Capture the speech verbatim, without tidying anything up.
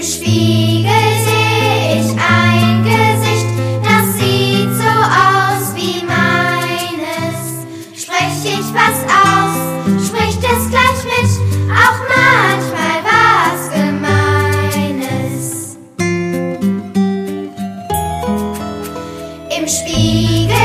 Spiegel seh ich ein Gesicht, das sieht so aus wie meines. Sprech ich was aus, spricht es gleich mit, auch manchmal was Gemeines. Im Spiegel